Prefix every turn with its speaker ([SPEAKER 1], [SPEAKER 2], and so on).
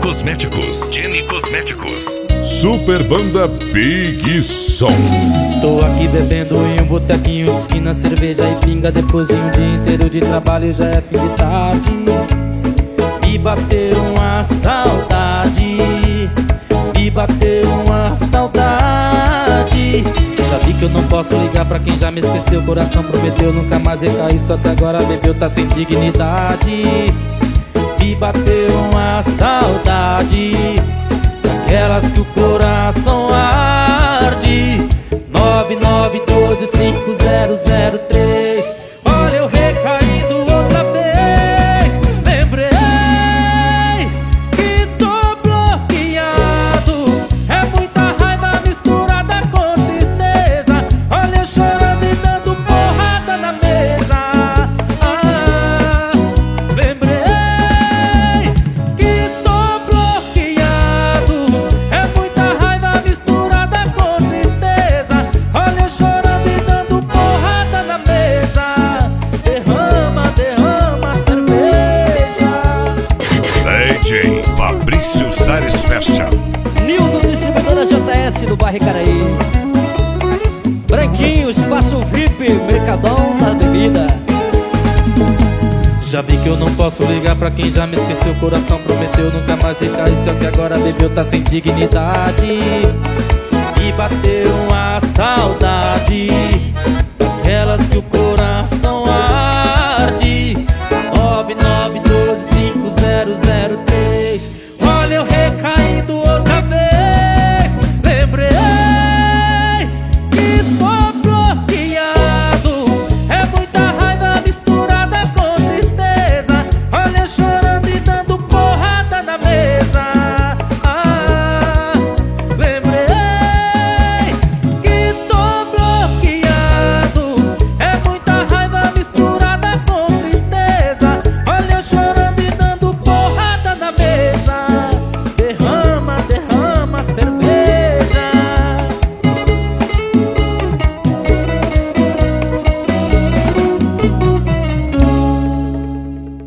[SPEAKER 1] Cosméticos. Jenny Cosméticos.
[SPEAKER 2] Super Banda Big Som.
[SPEAKER 3] Tô aqui bebendo em um botequinho de esquina, cerveja e pinga. Depois de um dia inteiro de trabalho já é fim de tarde. E bateu uma saudade. E bateu uma saudade. Já vi que eu não posso ligar pra quem já me esqueceu. O coração prometeu nunca mais recair, só que agora bebeu, tá sem dignidade. Me bateu uma saudade, daquelas que o coração arde. 99125003. Olha eu recaindo outra vez. Lembrei que tô bloqueado. É muita raiva misturada com tristeza. Olha eu chorando e dando porrada na mesa. Lembrei que tô bloqueado. É muita raiva misturada com tristeza. Olha eu chorando e dando porrada na mesa. Derrama, derrama cerveja.
[SPEAKER 1] DJ Fabrício Sares Fashion.
[SPEAKER 4] Nildo, distribuidora JS do bairro Icaraí. Branquinho, espaço VIP, Mercadão da bebida.
[SPEAKER 3] Já vi que eu não posso ligar pra quem já me esqueceu. O coração prometeu nunca mais recair, só que agora bebeu, tá sem dignidade. E bateu uma saudade, daquelas que o coração arde. 99125003. Olha eu recaí.